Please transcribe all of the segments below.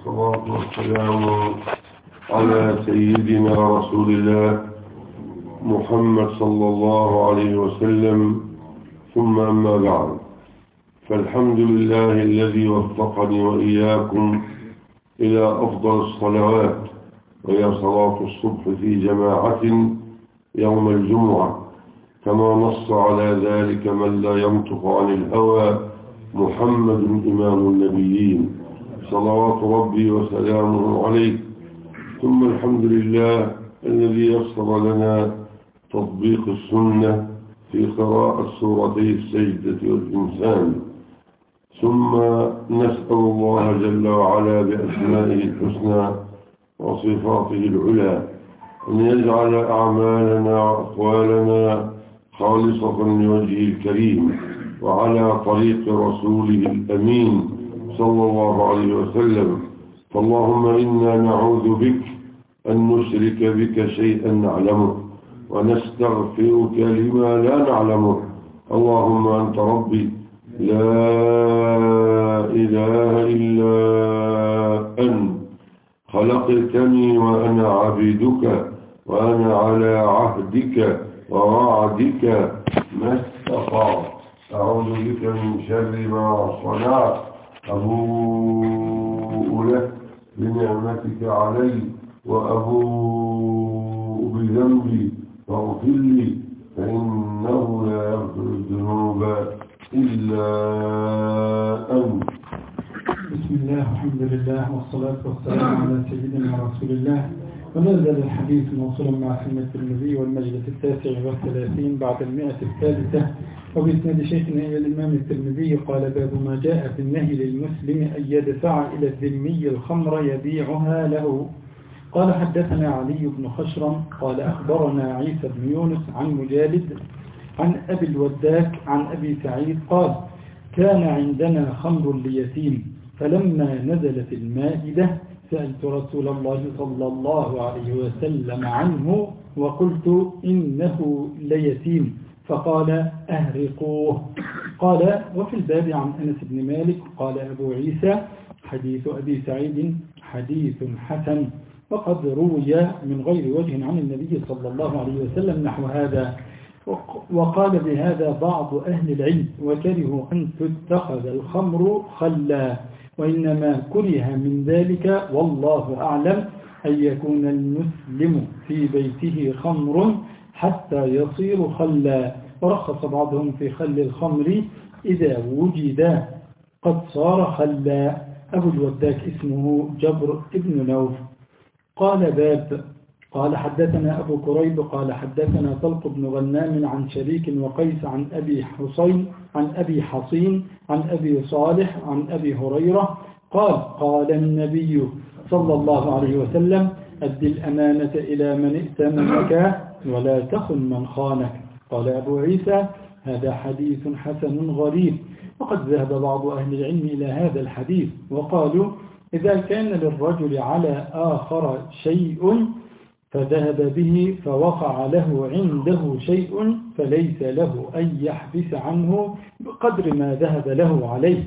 والصلاة والسلام على سيدنا رسول الله محمد صلى الله عليه وسلم، ثم أما بعد، فالحمد لله الذي وفقني وإياكم إلى أفضل الصلوات، وهي صلاة الصبح في جماعة يوم الجمعة، كما نص على ذلك من لا ينطق عن الهوى محمد إمام النبيين صلوات ربي وسلامه عليه. ثم الحمد لله الذي يسر لنا تطبيق السنة في قراءة سورتي السجدة والإنسان. ثم نسأل الله جل وعلا بأسمائه الحسنى وصفاته العلى أن يجعل أعمالنا وأقوالنا خالصة لوجهه الكريم وعلى طريق رسوله الأمين صلى الله عليه وسلم. فاللهم إنا نعوذ بك أن نشرك بك شيئا نعلمه ونستغفرك لما لا نعلمه. اللهم أنت ربي لا إله إلا أنت، خلقتني وأنا عبدك، وأنا على عهدك ووعدك ما استطعت. أعوذ بك من شر ما صنعت، أبوء لك بنعمتك علي وأبوء بذنبي فاغفر لي، فإنه لا يغفر الذنوب إلا أنت. بسم الله والحمد لله والصلاة والسلام على سيدنا رسول الله. ونزل الحديث موصولا مع سنة النبي والمجلس 39 بعد 100 وبإسناد شيخنا إلى الإمام الترمذي قال: باب ما جاء في النهي للمسلم أن يدفع إلى الذمي الخمر يبيعها له. قال: حدثنا علي بن خشرم قال: أخبرنا عيسى بن يونس عن مجالد عن أبي الوداك عن أبي سعيد قال: كان عندنا خمر ليتيم، فلما نزلت المائدة سألت رسول الله صلى الله عليه وسلم عنه وقلت: إنه ليتيم، فقال: أهرقوه. قال: وفي الباب عن أنس بن مالك. قال أبو عيسى: حديث أبي سعيد حديث حسن، وقد روي من غير وجه عن النبي صلى الله عليه وسلم نحو هذا. وقال بهذا بعض أهل العلم، وكرهوا أن تتخذ الخمر خلا، وإنما كره من ذلك والله أعلم أن يكون المسلم في بيته خمر حتى يصير خلا. ورخص بعضهم في خل الخمر إذا وجد قد صار خلا. أبو الوداك اسمه جبر ابن نوف. قال: باب. قال: حدثنا أبو كريب قال: حدثنا طلق بن غنام عن شريك وقيس عن أبي حصين عن أبي حصين عن أبي صالح عن أبي هريرة قال: قال النبي صلى الله عليه وسلم: أد الأمانة إلى من ائتمنك ولا تخن من خانك. قال أبو عيسى: هذا حديث حسن غريب. وقد ذهب بعض أهل العلم إلى هذا الحديث وقالوا: إذا كان للرجل على آخر شيء فذهب به فوقع له عنده شيء فليس له أن يحبس عنه بقدر ما ذهب له عليه.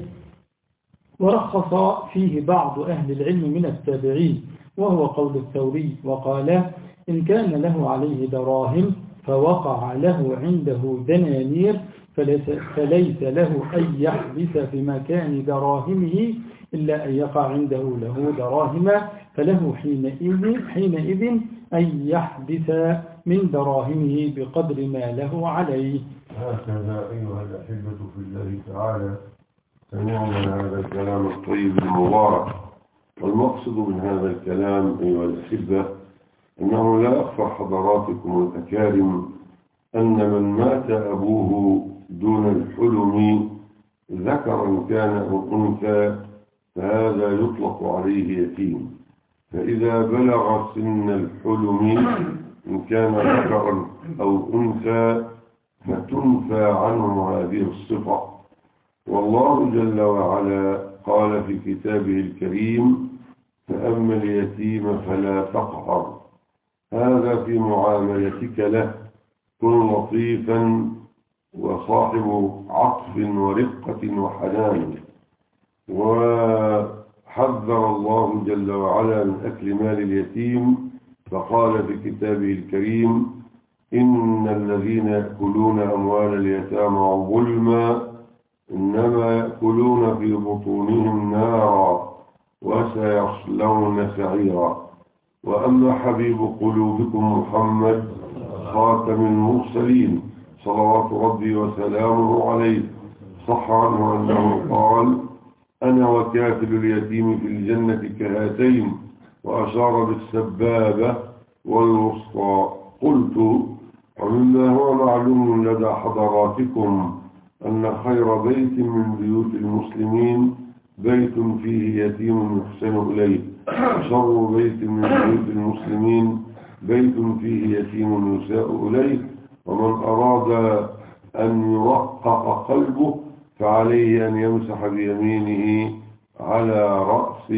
ورخص فيه بعض أهل العلم من التابعين، وهو قول الثوري، وقال: إن كان له عليه دراهم فوقع له عنده دنانير فليس له أن يحبس بمكان دراهمه إلا أن يقع عنده له دراهم، فله حينئذ أن يحبس من دراهمه بقدر ما له عليه. هكذا أيها الأحبة في الله تعالى سمعنا هذا الكلام الطيب المبارك. والمقصد من هذا الكلام أيها الأحبة أنه لا أخفى حضراتكم الأكارم أن من مات أبوه دون الحلم ذكرا كان أو أنثى فهذا يطلق عليه يتيم. فإذا بلغ سن الحلم إن كان ذكرا أو أنثى فتنفى عنه هذه الصفة. والله جل وعلا قال في كتابه الكريم: فأما اليتيم فلا تقهر. هذا في معاملتك له، كن لطيفا وصاحب عطف ورقة وحنان. وحذر الله الله جل وعلا من أكل مال اليتيم فقال في كتابه الكريم: إن الذين يأكلون أموال اليتامى ظلما إنما يأكلون في بطونهم نارا وسيصلون سعيرا. وأما حبيب قلوبكم محمد خاتم المرسلين صلوات ربي وسلامه عليه صح عنه أنه قال: أنا وكافل اليتيم في الجنة كهاتين، وأشار بالسبابة والوسطى. قلت: ومما هو معلوم لدى حضراتكم أن خير بيت من بيوت المسلمين بيت فيه يتيم يحسن إليه، وشر بيت من بيوت المسلمين بيت فيه يتيم يساء إليه. ومن أراد أن يرقق قلبه فعليه أن يمسح بيمينه على رأس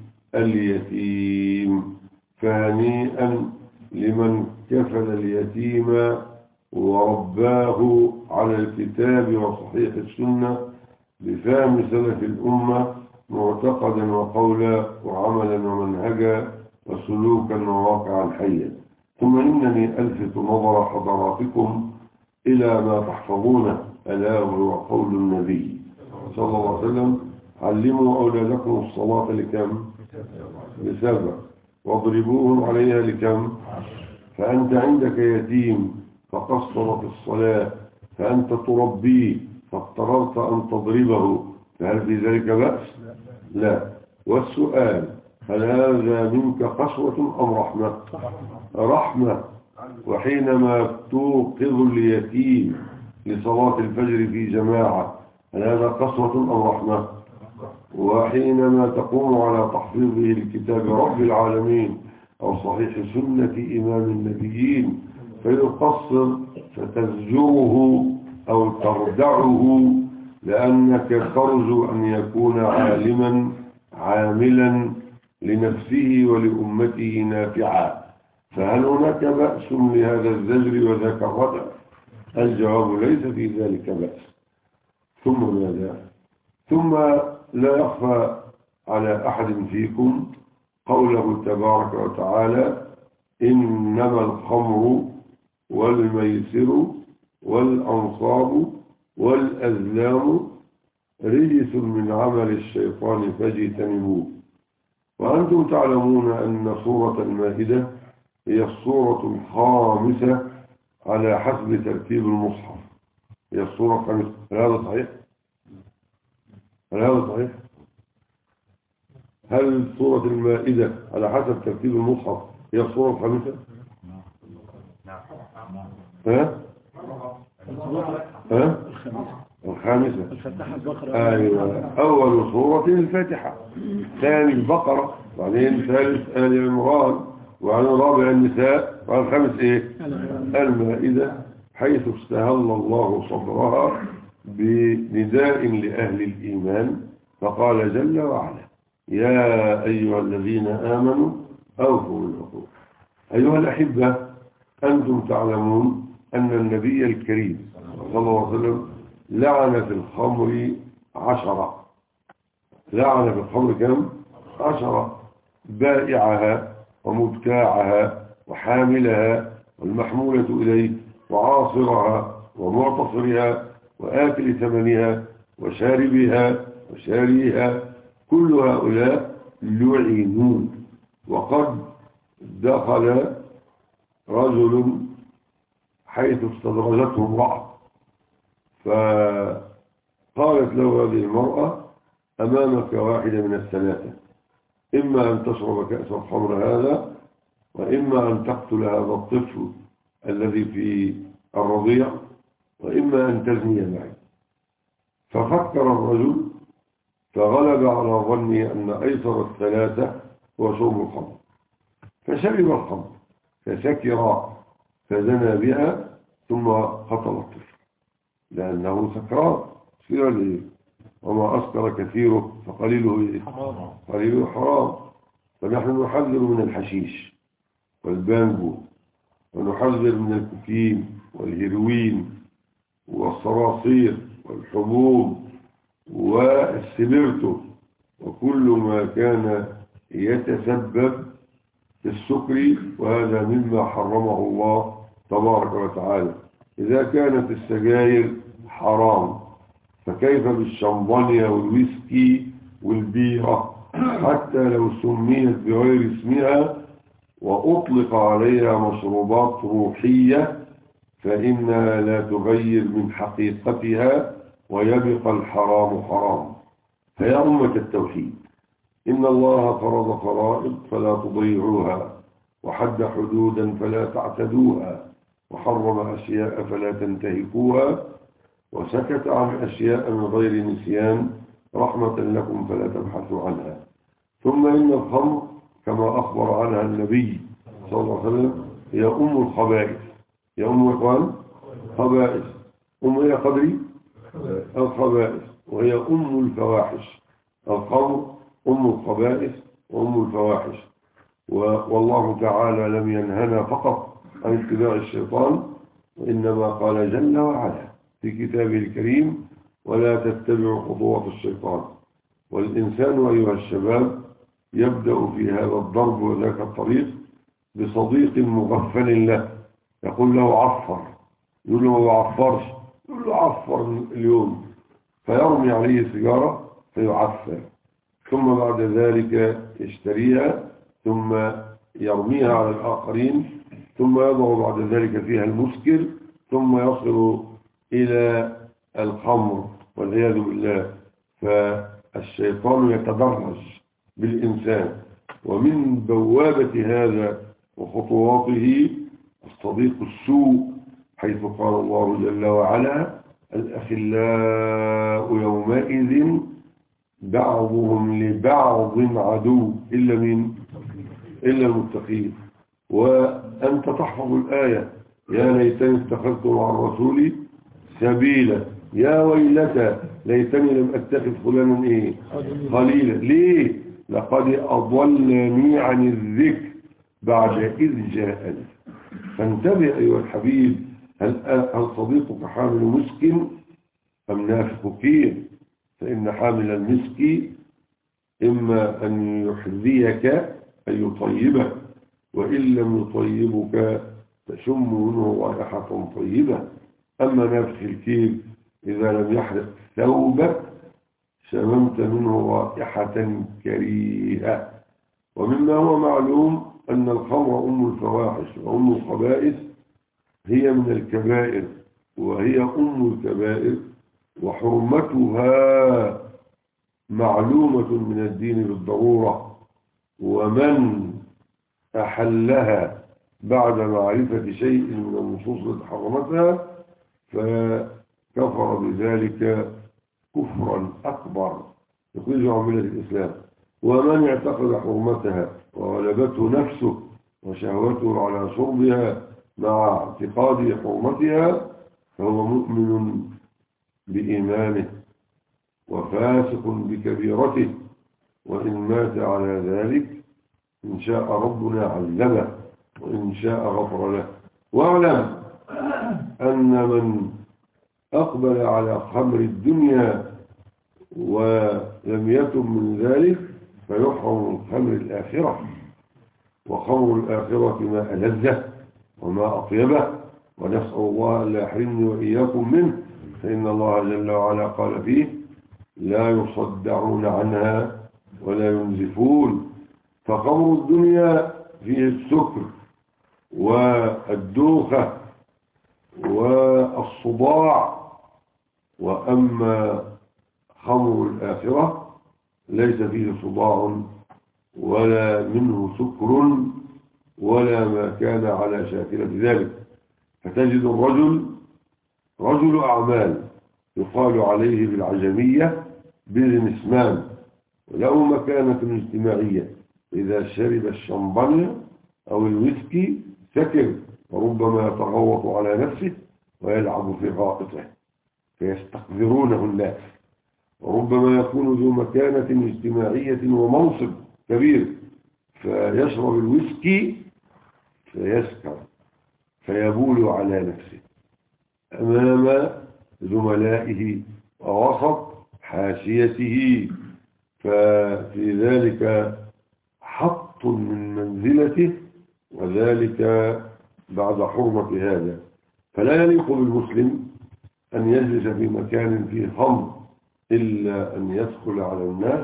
اليتيم. فهنيئا لمن كفل اليتيم ورباه على الكتاب وصحيح السنة بفهم سلف الأمة معتقدا وقولا وعملا ومنهجا وسلوكا وواقعا حيا. ثم إنني ألفت نظر حضراتكم إلى ما تحفظونه، ألا وهو قول النبي صلى الله عليه وسلم: علموا أولادكم الصلاة لكم؟ ل7. واضربوهم عليها لكم؟ فأنت عندك يتيم فقصر في الصلاة فأنت تربيه فاضطررت أن تضربه، فهل في ذلك بأس؟ لا. والسؤال: هل هذا منك قسوة أم رحمة؟ رحمة. وحينما توقظ اليتيم لصلاة الفجر في جماعة هل هذا قسوة أم رحمة؟ وحينما تقوم على تحفيظه لكتاب رب العالمين أو صحيح سنة إمام النبيين فيقصر فتزجره أو تردعه لأنك ترجو أن يكون عالما عاملا لنفسه ولأمته نافعا، فهل هناك بأس لهذا الزجر وذاك الردع؟ الجواب: ليس في ذلك بأس. ثم ماذا؟ ثم لا يخفى على أحد فيكم قوله تبارك وتعالى: إنما الخمر والميسر والأنصاب والأزلام رجس من عمل الشيطان فاجتنبوه. وأنتم تعلمون أن سورة المائدة هي السورة الخامسة على حسب ترتيب المصحف، هي السورة الخامسة. هل هذا صحيح؟ هل هذا صحيح؟ هل سورة المائدة على حسب ترتيب المصحف هي السورة الخامسة؟ ها؟ ها؟ الخامسة. أيوة. أول سورة الفاتحة، ثاني البقرة، بعدين ثالث آل عمران، وبعدين رابع النساء، وبعدين الخامس إيه؟ المائدة، حيث استهل الله صدرها بنداء لأهل الإيمان فقال جل وعلا: يا أيها الذين آمنوا أوفوا بالعقود. أيها الأحبة، أنتم تعلمون أن النبي الكريم صلى الله عليه وسلم لعن في الخمر 10. لعن في الخمر كم؟ 10: بائعها ومبتاعها وحاملها والمحمولة إليه وعاصرها ومعتصرها وآكل ثمنها وشاربها وشاريها، كل هؤلاء لعنون. وقد دخل رجل حيث استدرجته امرأة فقالت له هذه المرأة: أمامك واحدة من الثلاثة، إما أن تشرب كأس الخمر هذا، وإما أن تقتل هذا الطفل الذي في الرضيع، وإما أن تزني معي. ففكر الرجل فغلب على ظنه أن أيسر الثلاثة هو شرب الخمر، فشرب الخمر فسكر فزنى بها ثم قتل الطفل لأنه سكران. سكر ليه؟ وما أسكر كثيره فقليله إيه؟ قليله حرام. فنحن نحذر من الحشيش والبانجو، ونحذر من الكوكين والهيروين والصراصير والحبوب والسبيرتو وكل ما كان يتسبب في السكر، وهذا مما حرمه الله تبارك وتعالى. إذا كانت السجاير حرام فكيف بالشمبانيا والويسكي والبيرة؟ حتى لو سميت بغير اسمها وأطلق عليها مشروبات روحية فإنها لا تغير من حقيقتها ويبقى الحرام حرام. فيا أمة التوحيد، إن الله فرض فرائض فلا تضيعوها، وحد حدودا فلا تعتدوها، وحرم أشياء فلا تنتهكوها، وسكت عن أشياء من غير نسيان رحمة لكم فلا تبحثوا عنها. ثم إن الخمر كما أخبر عنها النبي صلى الله عليه وسلم هي أم الخبائث. يا أم إخوان خبائث، أم هي قدري الخبائث، وهي أم الفواحش. الخمر أم الخبائث وأم الفواحش. والله تعالى لم ينهنا فقط عن اتباع الشيطان، وإنما قال جل وعلا في كتابه الكريم: ولا تتبعوا خطوات الشيطان. والإنسان أيها الشباب يبدأ في هذا الضرب وذاك الطريق بصديق مغفل له، يقول له عفر، يقول له ما عفرش، يقول له عفر اليوم، فيرمي عليه سيجارة فيعفر، ثم بعد ذلك يشتريها ثم يرميها على الآخرين، ثم يضع بعد ذلك فيها المسكر، ثم يصل إلى الخمر والعياذ بالله. فالشيطان يتدرج بالإنسان، ومن بوابة هذا وخطواته الصديق السوء، حيث قال الله جل وعلا: الأخلاء يومئذ بعضهم لبعض عدو إلا المتقين. وأنت تحفظ الآية: يا ليتني اتخذت مع الرسول سبيلا، يا ويلتى ليتني لم أتخذ فلانا خليلا. ليه؟ لقد أضلني عن الذكر بعد إذ جاءني. فانتبه أيها الحبيب، هل صديقك حامل مسك أم نافخ كير؟ فإن حامل المسك إما أن يحذيك أن يطيبك، وإن لم يطيبك تشم منه رائحة طيبة. أما نافخ الكير إذا لم يحرق ثوبك شممت منه رائحة كريهة. ومما هو معلوم أن الخمر أم الفواحش وأم الخبائث، هي من الكبائر، وهي أم الكبائر، وحرمتها معلومة من الدين بالضرورة. ومن أحلها بعد معرفة شيء من النصوص التي حرمتها فكفر بذلك كفرا أكبر يخرجه عن ملة الإسلام. ومن اعتقد حرمتها وغلبته نفسه وشهوته على شربها مع اعتقاد حرمتها فهو مؤمن بإيمانه وفاسق بكبيرته، وإن مات على ذلك إن شاء ربنا عذبه وإن شاء غفر له. واعلم أن من أقبل على خمر الدنيا ولم يتب من ذلك فيحرم من خمر الآخرة، وخمر الآخرة ما ألذه وما أطيبه، ونسأل الله أن لا يحرمني وإياكم منه، فإن الله جل وعلا قال فيه: لا يصدعون عنها ولا ينزفون. فخمر الدنيا فيه السكر والدوخة والصداع، وأما خمر الآخرة ليس فيه صداع ولا منه سكر ولا ما كان على شاكلة ذلك. فتجد الرجل رجل أعمال يقال عليه بالعجمية بزنسمان وله مكانة اجتماعية، إذا شرب الشمبانيا أو الويسكي سكر، وربما يتغوط على نفسه ويلعب في غائطه فيستقذرونه الناس، وربما يكون ذو مكانة اجتماعية ومنصب كبير فيشرب الويسكي فيسكر فيبول على نفسه أمام زملائه ووسط حاشيته، ففي ذلك حط من منزلته، وذلك بعد حرمة هذا. فلا يليق بالمسلم أن يجلس في مكان فيه خمر إلا أن يدخل على الناس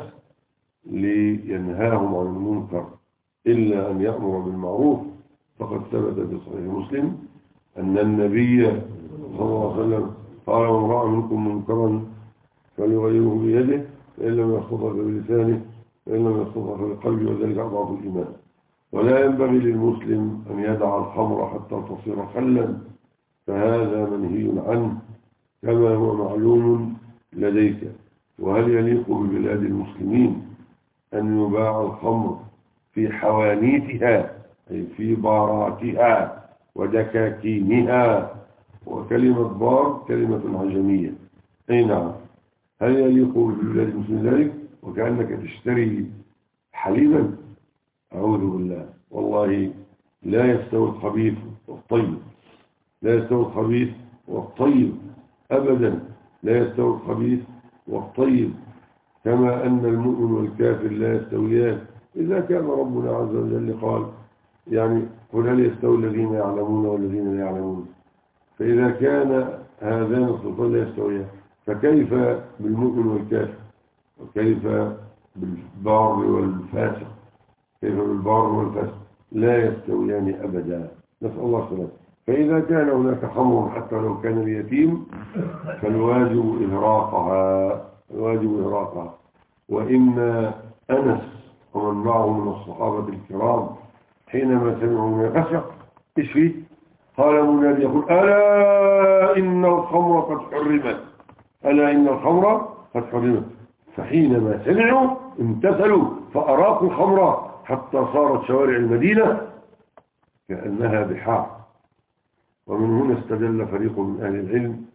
لينهاهم عن المنكر، إلا أن يأمر بالمعروف. فقد ثبت في صحيح مسلم أن النبي صلى الله عليه وسلم قال: من رأى منكم منكرا فليغيره بيده، فإن لم يستطع بلسانه، فإن لم يستطع بقلبه، وذلك أضعف الإيمان. ولا ينبغي للمسلم أن يدع الخمر حتى تصير خلا، فهذا منهي عنه كما هو معلوم لديك. وهل يليق ببلاد المسلمين أن يباع الخمر في حوانيتها، أي في باراتها ودكاكينها؟ وكلمة بار كلمة عجمية، أي نعم. هل يليق ببلاد المسلمين ذلك؟ وكأنك تشتري حليبا. أعوذ بالله، والله لا يستوي الخبيث والطيب، لا يستوي الخبيث والطيب أبدا، لا يستوي الخبيث والطيب، كما أن المؤمن والكافر لا يستويان. إذا كان ربنا عز وجل قال يعني قل هل يستوي الذين يعلمون والذين لا يعلمون، فإذا كان هذان الصفتان لا يستويان، فكيف بالمؤمن والكافر؟ وكيف بالبار والفاسق؟ كيف بالبار والفاسق؟ لا يستويان أبدا، نسأل الله السلامة. فإذا كان هناك خمر حتى لو كان اليتيم فالواجب إهراقها، الواجب إهراقها. وإن أنس ومن معه من الصحابة الكرام حينما سمعوا من الخشق إيش فيه؟ قال منادي يقول: ألا إن الخمر قد حرمت، ألا إن الخمر قد حرمت. فحينما سمعوا امتثلوا فأراقوا الخمر حتى صارت شوارع المدينة كأنها بحار. ومن هنا استدل فريق من أهل العلم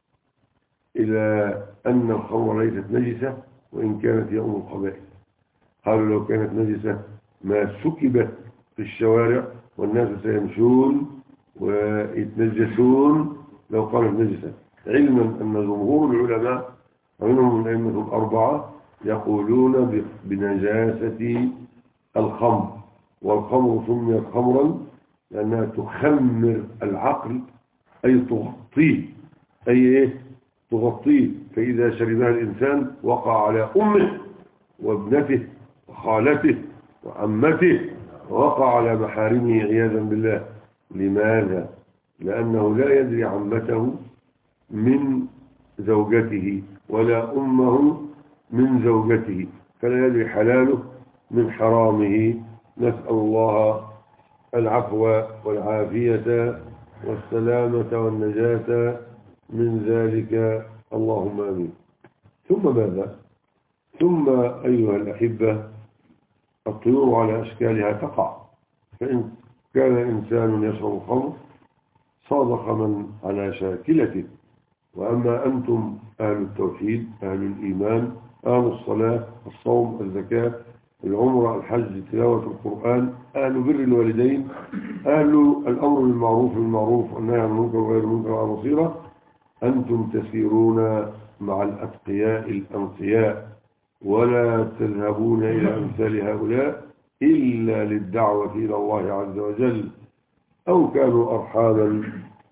إلى أن الخمر ليست نجسة وإن كانت يوم القبائل. قالوا لو كانت نجسة ما سكبت في الشوارع والناس سيمشون ويتنجسون لو قالت نجسة، علما أن جمهور العلماء ومنهم الأئمة الأربعة يقولون بنجاسة الخمر. والخمر سميت خمرا لأنها تخمر العقل، أي تغطيه، أي إيه؟ تغطيه. فإذا شربها الإنسان وقع على أمه وابنته وخالته وعمته، ووقع على محارمه عياذا بالله. لماذا؟ لأنه لا يدري عمته من زوجته ولا أمه من زوجته، فلا يدري حلاله من حرامه. نسأل الله العفو والعافية والسلامة والنجاة من ذلك، اللهم آمين. ثم ماذا؟ ثم أيها الأحبة، الطيور على أشكالها تقع. فإن كان إنسان يشرب الخمر صادق من على شاكلته. وأما أنتم أهل التوحيد، أهل الإيمان، أهل الصلاة، الصوم، الزكاة، العمرة، الحج، تلاوة القرآن، أهل بر الوالدين، أهل الأمر بالمعروف والنهي عن المنكر وغير المنكر على بصيرة، أنتم تسيرون مع الأتقياء الأنقياء، ولا تذهبون إلى أمثال هؤلاء إلا للدعوة إلى الله عز وجل، أو كانوا أرحاما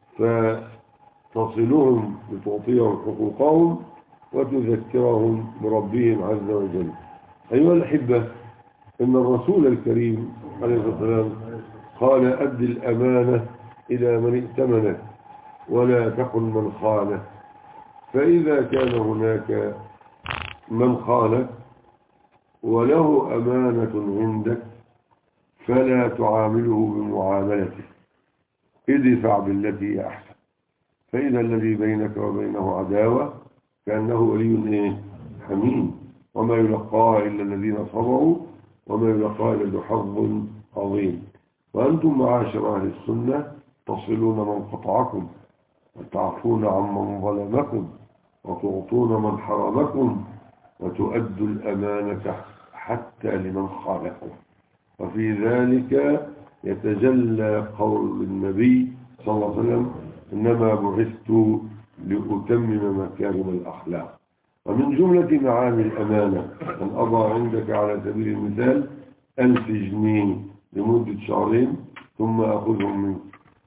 فتصلهم لتعطيهم حقوقهم وتذكرهم بربهم عز وجل. أيها الأحبة، إن الرسول الكريم عليه الصلاة والسلام قال: أد الأمانة إلى من ائتمنك ولا تكن من خانه. فإذا كان هناك من خانك وله أمانة عندك فلا تعامله بمعاملته، ادفع بالتي هي أحسن، فإذا الذي بينك وبينه عداوة كأنه ولي حميم، وما يلقاها إلا الذين صبروا وما يلقاها إلا ذو حظ عظيم. وأنتم معاشر أهل السنة تصلون من قطعكم وتعفون عمن ظلمكم وتعطون من حرمكم وتؤدوا الأمانة حتى لمن خالفكم. وفي ذلك يتجلى قول النبي صلى الله عليه وسلم: إنما بعثت لأتمم مكارم الأخلاق. ومن جملة معاني الأمانة أن أضع عندك على سبيل المثال 1000 جنيه لمدة شهرين ثم أخذهم منك.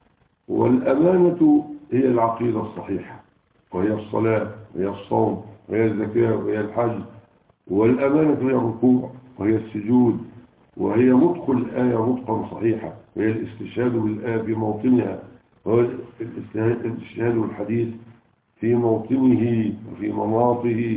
والأمانة هي العقيدة الصحيحة، وهي الصلاة وهي الصوم وهي الزكاة وهي الحج. والأمانة هي الركوع وهي السجود، وهي نطق الآية نطقا صحيحا، وهي الاستشهاد بالآية في موطنها، وهو الاستشهاد بالحديث في موطنه وفي مناطه.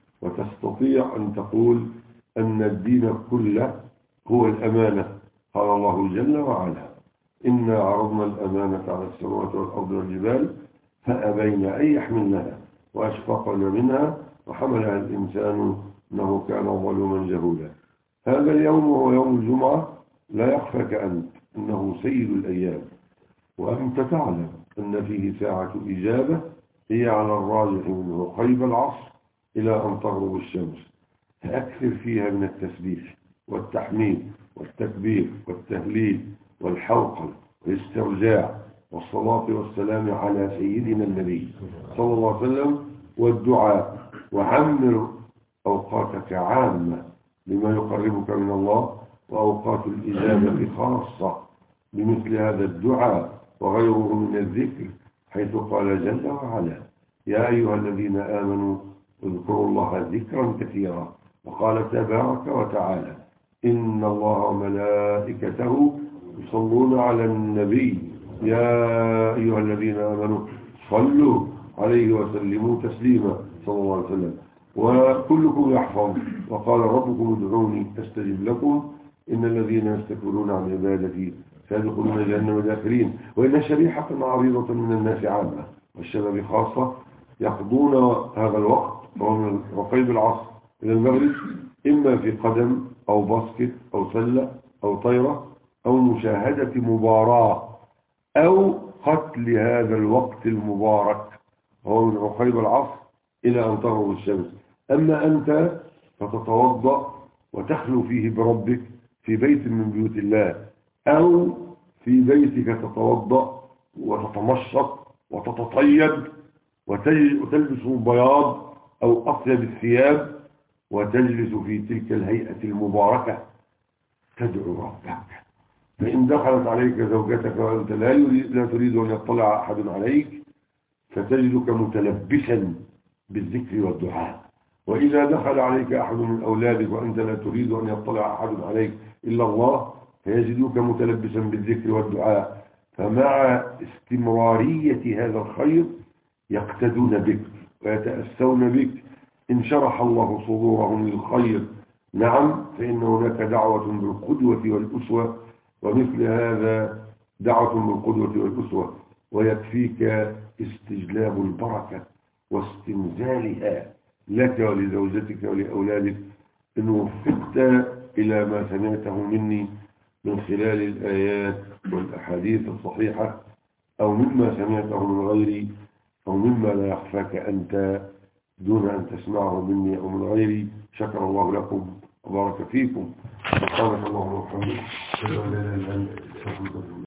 وتستطيع أن تقول أن الدين كله هو الأمانة. قال الله جل وعلا: إنا عرضنا الأمانة على السماوات والأرض والجبال فأبين أن يحملنها وأشفقن منها وحملها الإنسان إنه كان ظلوما جهولا. هذا اليوم هو يوم الجمعة، لا يخفاك أنت إنه سيد الأيام، وأنت تعلم أن فيه ساعة إجابة هي على الراجح من رقيب العصر إلى أن تغرب الشمس، فأكثر فيها من التسبيح والتحميد والتكبير والتهليل والحوقل والاسترجاع والصلاة والسلام على سيدنا النبي صلى الله عليه وسلم والدعاء. وعمر أوقاتك عامة لما يقربك من الله، وأوقات الإجابة خاصة بمثل هذا الدعاء وغيره من الذكر، حيث قال جل وعلا: يا أيها الذين آمنوا اذكروا الله ذكرا كثيرا. وقال تبارك وتعالى: إن الله وملائكته يصلون على النبي يا أيها الذين آمنوا صلوا عليه وسلموا تسليما صلى الله عليه وسلم. وكلكم يحفظ: وقال ربكم ادعوني أستجب لكم إن الذين يستكبرون عن عبادتي سيدخلون جهنم داخلين. وإن شريحة عريضة من الناس عامة والشباب خاصة يقضون هذا الوقت من رقيب العصر إلى المغرب إما في قدم أو باسكت أو سلة أو طيرة أو مشاهدة مباراة أو قتل هذا الوقت المبارك، هو من رقيب العصر إلى أن تغرب الشمس. أما أنت فتتوضأ وتخلو فيه بربك في بيت من بيوت الله، أو في بيتك تتوضأ وتتمشط وتتطيب وتلبس البياض أو أطيب الثياب وتجلس في تلك الهيئة المباركة تدعو ربك. فإن دخلت عليك زوجتك وأنت لا تريد أن يطلع أحد عليك فتجدك متلبسا بالذكر والدعاء. وإذا دخل عليك أحد من أولادك وأنت لا تريد أن يطلع أحد عليك إلا الله فيجدك متلبسا بالذكر والدعاء. فمع استمرارية هذا الخير يقتدون بك ويتأسون بك إن شرح الله صدورهم للخير. نعم، فإن هناك دعوة بالقدوة والأسوة، ومثل هذا دعوة بالقدوة والأسوة، ويكفيك استجلاب البركة واستنزالها لك ولزوجتك ولأولادك إن وفقت إلى ما سمعته مني من خلال الآيات والأحاديث الصحيحة، أو مما سمعته من غيري، أو مما لا يخفاك أنت دون أن تسمعه مني أو من غيري. شكر الله لكم وبارك فيكم. سبحانك اللهم وبحمدك.